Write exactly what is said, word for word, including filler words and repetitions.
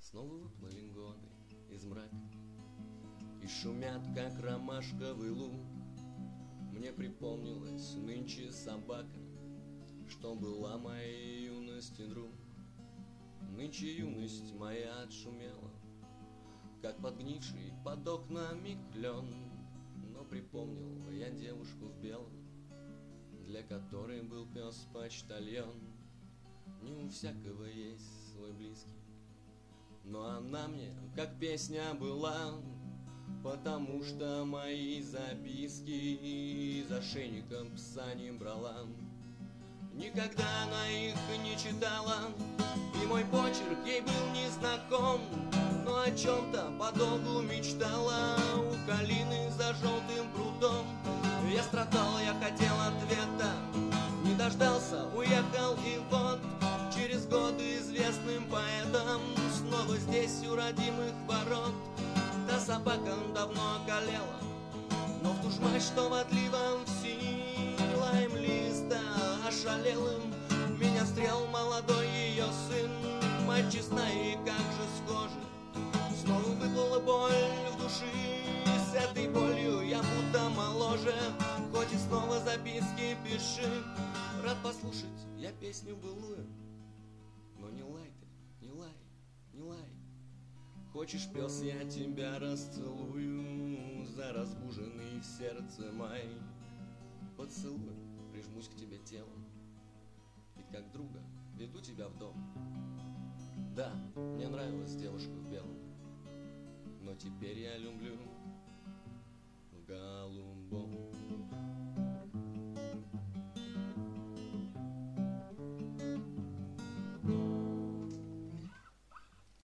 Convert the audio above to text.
Снова выплыли годы из мрака и шумят, как ромашковый луг. Мне припомнилась нынче собака, что была моей юности друг. Нынче юность моя отшумела, как подгнивший под окнами клен. Но припомнил я девушку в белом, для которой был пес-почтальон. Не у всякого есть свой близкий, но она мне как песня была, потому что мои записки за ошейником пса не брала. Никогда она их не читала, и мой почерк ей был незнаком, но о чем-то подолгу мечтала у калины за желтым прудом. Я страдал, я хотел ответа, не дождался, уехал, и вот через годы известным поэтом снова здесь у родимых ворот. Та собака давно околела, но в ту ж мать, что в отливом силаем листа ошалелым меня встрел молодой ее сын. Мать честная, и как же схоже, снова выплыла боль в души. С этой болью я будто моложе, хоть и снова записки пиши. Рад послушать я песню былую, но не лай ты, не лай, не лай. Хочешь, пес, я тебя расцелую за разбуженный в сердце май. Поцелую, прижмусь к тебе телом, ведь как друга веду тебя в дом. Да, мне нравилась девушка в белом, но теперь я люблю в голубом.